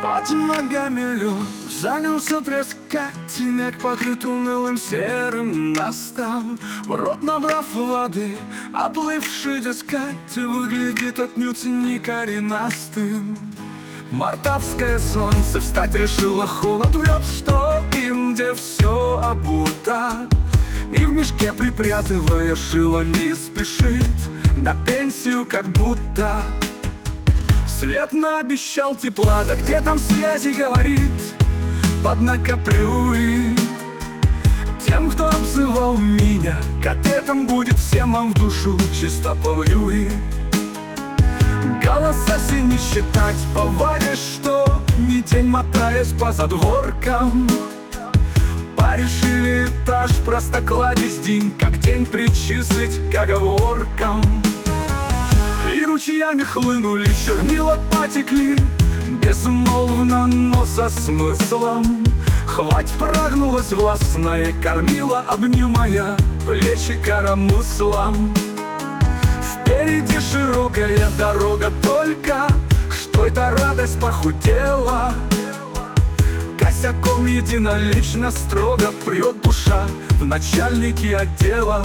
Под ногами лед, занялся треск снег покрыт унылым серым настом. В рот набрав воды, оплывший дескать, выглядит отнюдь не коренастым. Мартовское солнце встать решило, холод врет, что им где все обуто. И в мешке припрятывая шило не спешит на пенсию как будто. След наобещал тепла, да где там связи, говорит, поднакоплю. Тем, кто обзывал меня кадетом, будет всем вам в душу чисто полью. Голоса все не считать, повадишь, что не день мотаясь по задворкам. Порешили этаж просто кладезь день, как день причислить к оговоркам. И ручьями хлынули, чернила потекли, безмолвно, но со смыслом. Хвать прогнулась властная, кормила, обнимая плечи коромыслом. Впереди широкая дорога, только что эта радость похудела. Косяком единолично строго прет душа в начальники отдела.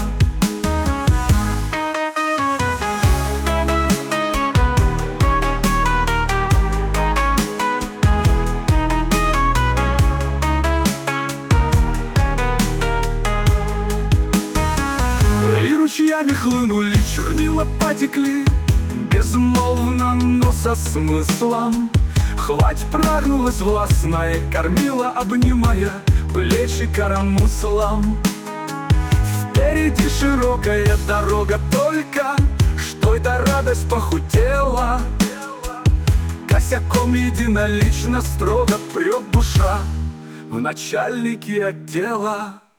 И ручьями хлынули, чернила потекли, безмолвно, но со смыслом. Хвать прогнулась властная, кормила, обнимая плечи коромыслом. Впереди широкая дорога, только что эта радость похудела. Косяком единолично строго прет душа в начальники отдела.